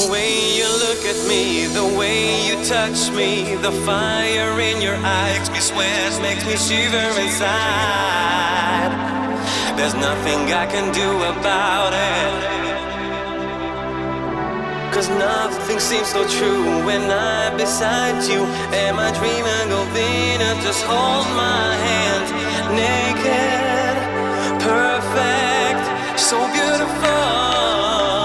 way you look at me, the way you touch me, the fire in your eyes makes me sweat, makes me shiver inside. There's nothing I can do about it, 'cause nothing seems so true when I'm beside you. Am I dreaming of Venus? Just hold my hand, naked, perfect, so beautiful.